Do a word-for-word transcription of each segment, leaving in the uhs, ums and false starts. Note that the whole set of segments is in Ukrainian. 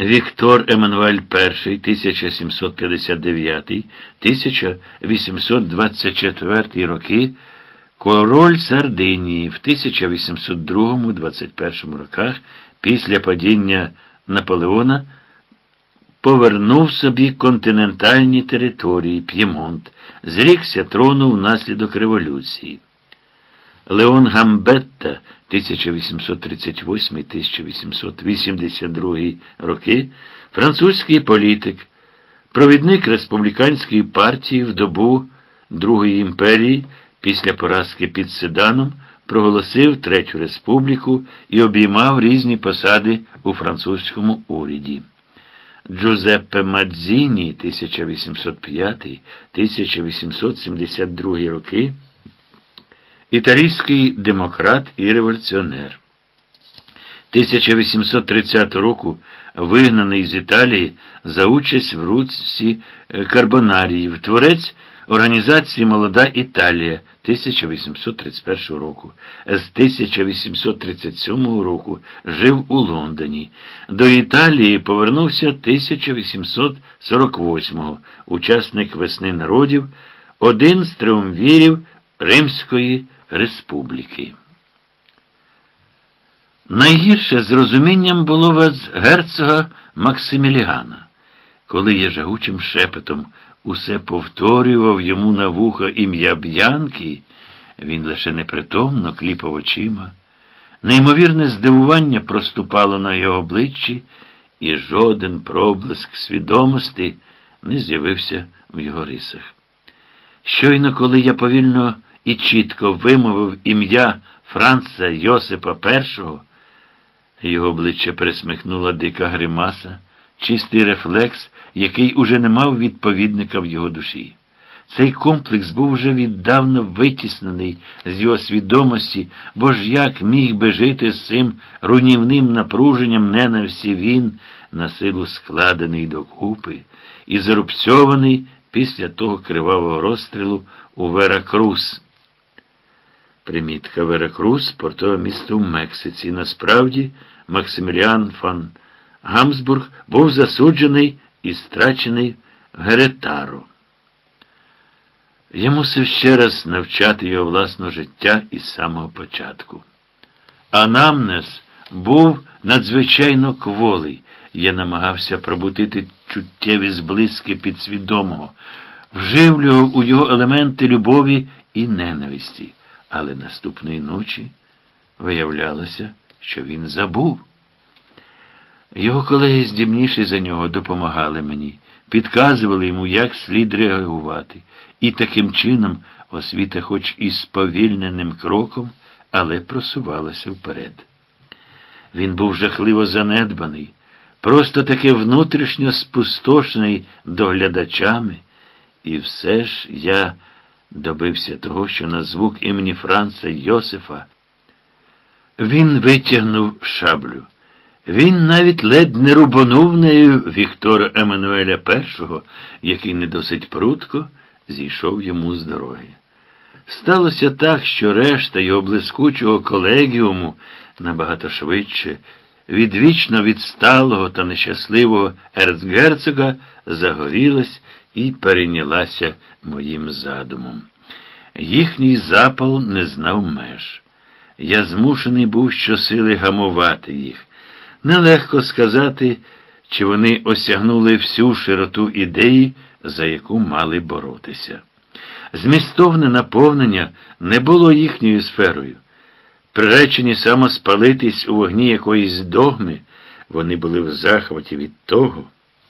Віктор Еммануель І, тисяча сімсот п'ятдесят дев'ятий — тисяча вісімсот двадцять четвертий роки, король Сардинії в тисяча вісімсот другому — двадцять першому роках після падіння Наполеона повернув собі континентальні території, П'ємонт, зрікся трону внаслідок революції. Леон Гамбетта тисяча вісімсот тридцять восьмий — тисяча вісімсот вісімдесят другий роки, французький політик, провідник республіканської партії в добу Другої імперії, після поразки під Седаном, проголосив Третю республіку і обіймав різні посади у французькому уряді. Джузеппе Мадзіні тисяча вісімсот п'ятий — тисяча вісімсот сімдесят другий роки, італійський демократ і революціонер. тисяча вісімсот тридцятого року вигнаний з Італії за участь в русі Карбонаріїв, творець організації «Молода Італія» тисяча вісімсот тридцять першого року. З тисяча вісімсот тридцять сьомого року жив у Лондоні. До Італії повернувся тисяча вісімсот сорок восьмого, учасник «Весни народів», один з триумвірів Римської республіки. Найгірше з розумінням було вас герцога Максиміліана, коли я жагучим шепотом усе повторював йому на вухо ім'я Б'янки, він лише непритомно кліпав очима. Неймовірне здивування проступало на його обличчі, і жоден проблиск свідомості не з'явився в його рисах. Щойно, коли я повільно і чітко вимовив ім'я Франца Йосипа Першого, його обличчя пересмикнула дика гримаса, чистий рефлекс, який уже не мав відповідника в його душі. Цей комплекс був вже віддавна витіснений з його свідомості, бо ж як міг би жити з цим руйнівним напруженням ненависті він, на силу складений докупи і зарубцьований після того кривавого розстрілу у Веракрус. Примітка: Веракрус – портове місто в Мексиці. Насправді, Максиміліан фон Габсбург був засуджений і страчений в Геретаро. Я мусив ще раз навчати його власного життя із самого початку. Анамнез був надзвичайно кволий. Я намагався пробудити чуттєві зблиски підсвідомого, вживлював у його елементи любові і ненависті. Але наступної ночі виявлялося, що він забув. Його колеги, здібніші за нього, допомагали мені, підказували йому, як слід реагувати. І таким чином освіта, хоч і сповільненим кроком, але просувалася вперед. Він був жахливо занедбаний, просто таки внутрішньо спустошений доглядачами. І все ж я добився того, що на звук імені Франца Йосифа він витягнув шаблю. Він навіть ледь не рубанув нею Віктора Еммануеля І, який не досить прудко зійшов йому з дороги. Сталося так, що решта його блискучого колегіуму набагато швидше від вічно відсталого та нещасливого ерцгерцога загорілась і перейнялася моїм задумом. Їхній запал не знав меж. Я змушений був щосили гамувати їх. Нелегко сказати, чи вони осягнули всю широту ідеї, за яку мали боротися. Змістовне наповнення не було їхньою сферою. Приречені самоспалитись у вогні якоїсь догми, вони були в захваті від того,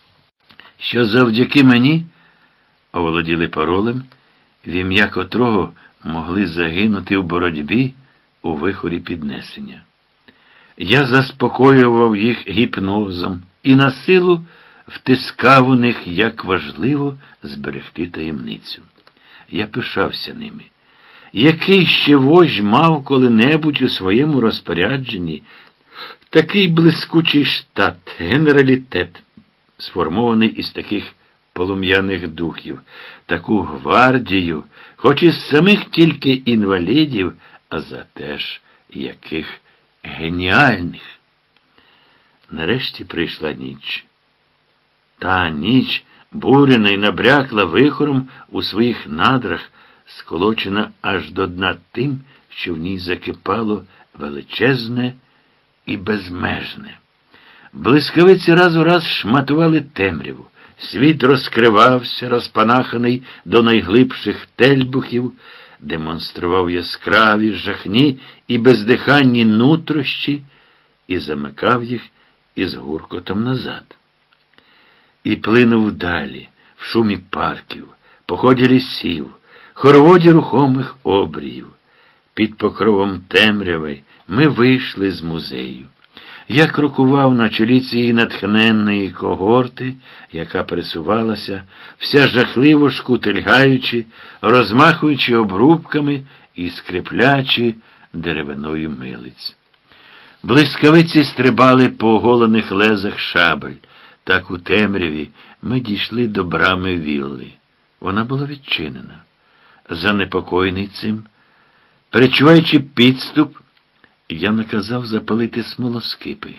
що завдяки мені оволоділи паролем, в ім'я котрого могли загинути в боротьбі у вихорі піднесення. Я заспокоював їх гіпнозом і на силу втискав у них, як важливо зберегти таємницю. Я пишався ними. Який ще вождь мав коли-небудь у своєму розпорядженні такий блискучий штат, генералітет, сформований із таких полум'яних духів, таку гвардію, хоч із самих тільки інвалідів, а зате ж яких геніальних. Нарешті прийшла ніч. Та ніч, буряна й набрякла вихором у своїх надрах, сколочена аж до дна тим, що в ній закипало величезне і безмежне. Блискавиці раз у раз шматували темряву. Світ розкривався, розпанаханий до найглибших тельбухів, демонстрував яскраві, жахні і бездиханні нутрощі і замикав їх із гуркотом назад. І плинув далі, в шумі парків, поході лісів, хороводі рухомих обріїв. Під покровом темряви ми вийшли з музею. Я крокував на чолі цієї натхненної когорти, яка пересувалася, вся жахливо шкутильгаючи, розмахуючи обрубками і скриплячи деревиною милиць. Блискавиці стрибали по оголених лезах шабель. Так у темряві ми дійшли до брами вілли. Вона була відчинена. Занепокоєний цим, перечуваючи підступ, я наказав запалити смолоскипи.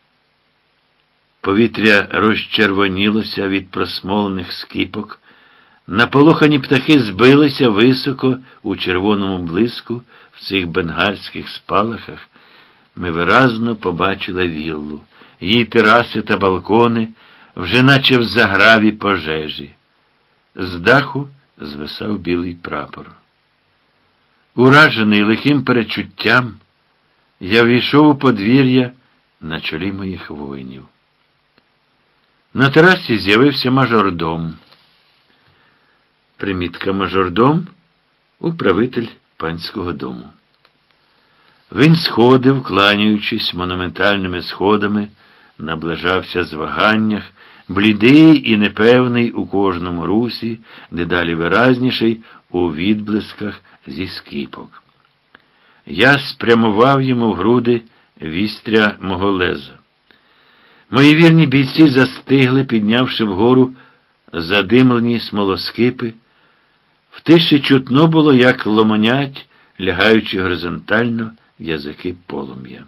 Повітря розчервонілося від просмолених скипок, наполохані птахи збилися високо у червоному блиску в цих бенгальських спалахах. Ми виразно побачили віллу, її тераси та балкони, вже наче в заграві пожежі. З даху звисав білий прапор. Уражений лихим перечуттям, я війшов у подвір'я на чолі моїх воїнів. На терасі з'явився мажордом. Примітка: мажордом – управитель панського дому. Він сходив, кланяючись монументальними сходами, наближався з ваганнях, блідий і непевний у кожному русі, дедалі виразніший у відблисках зі скипок. Я спрямував йому в груди вістря мого леза. Мої вірні бійці застигли, піднявши вгору задимлені смолоскипи. В тиші чутно було, як ломонять, лягаючи горизонтально, язики полум'я.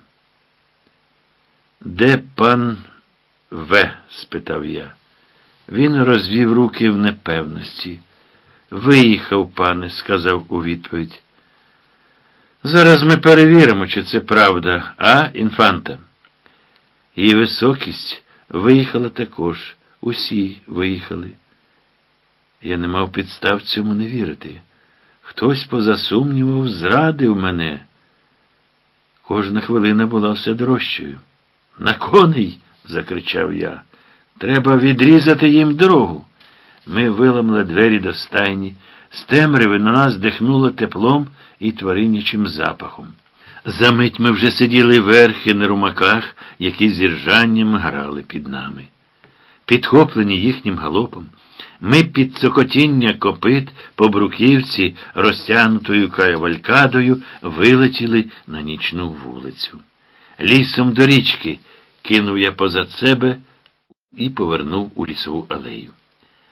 «Де пан В?» – спитав я. Він розвів руки в непевності. «Виїхав, пане», – сказав у відповідь. «Зараз ми перевіримо, чи це правда, а, інфанта?» Її високість виїхала також. Усі виїхали. Я не мав підстав цьому не вірити. Хтось, поза сумнівом, зрадив мене. Кожна хвилина була все дорожчою. «На коней!» – закричав я. «Треба відрізати їм дорогу!» Ми виламали двері до стайні. З темряви на нас дихнуло теплом і тваринячим запахом. Замить ми вже сиділи верхи на румаках, які з іржанням грали під нами. Підхоплені їхнім галопом, ми під цокотіння копит по бруківці, розтягнутою кавалькадою, вилетіли на нічну вулицю. «Лісом до річки!» – кинув я позад себе і повернув у лісову алею.